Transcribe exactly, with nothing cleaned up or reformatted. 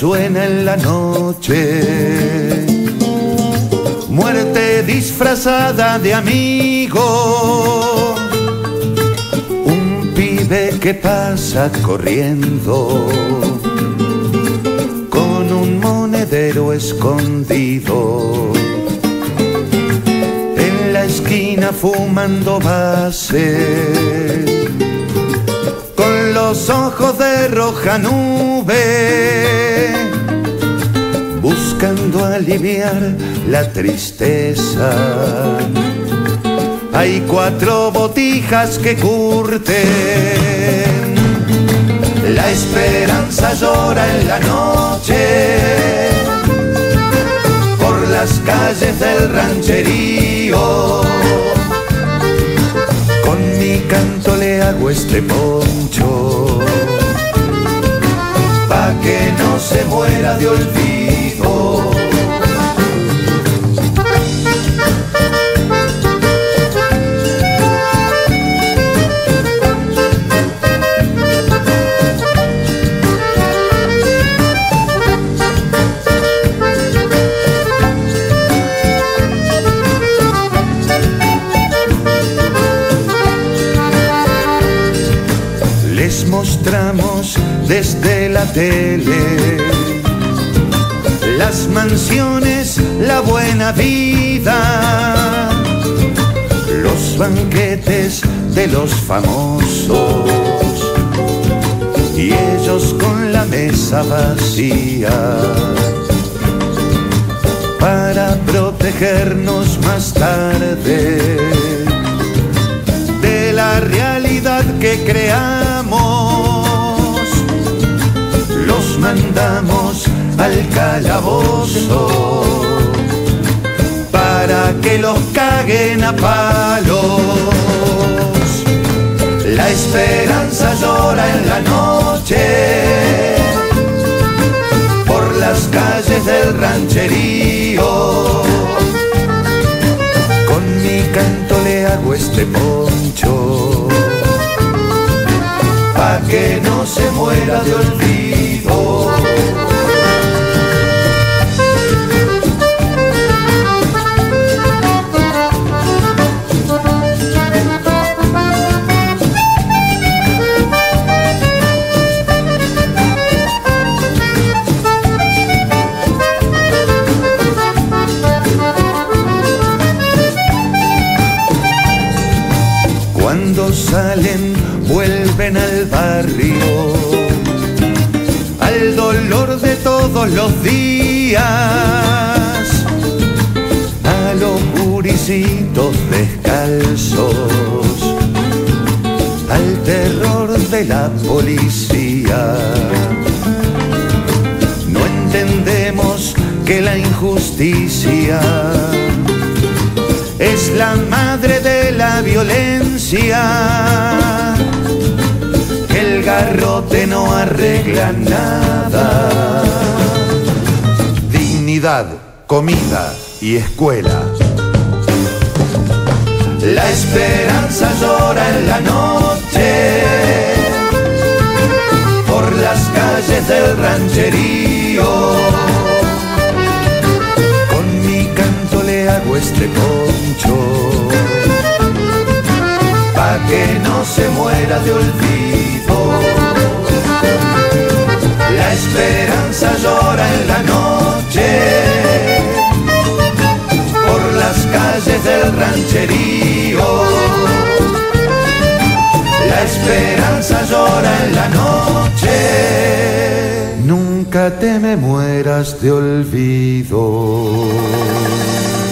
resuena en la noche. Muerte disfrazada de amigo, un pibe que pasa corriendo con un monedero escondido en la esquina fumando base, con los ojos de roja nube, buscando aliviar la tristeza. Hay cuatro botijas que curten, la esperanza llora en la noche, por las calles del rancherío. Con mi canto le hago este poncho, pa' que no se muera de olvido. Les mostramos desde la tele las mansiones, la buena vida, los banquetes de los famosos, y ellos con la mesa vacía para protegernos más tarde de la realidad que creamos. Los mandamos al calabozo para que los caguen a palos. La esperanza llora en la noche, por las calles del rancherío. Con mi canto le hago este poncho, pa' que no se muera de olvido. Cuando salen, vuelven al barrio, al dolor de todos los días, a los gurisitos descalzos, al terror de la policía. No entendemos que la injusticia es la madre de la violencia, que el garrote no arregla nada. Dignidad, comida y escuela. La esperanza llora en la noche, por las calles del rancherío. Con mi canto le hago este poncho, pa' que no se muera de olvido. La esperanza llora en la noche, por las calles del rancherío. La esperanza llora en la noche, nunca te me mueras de olvido.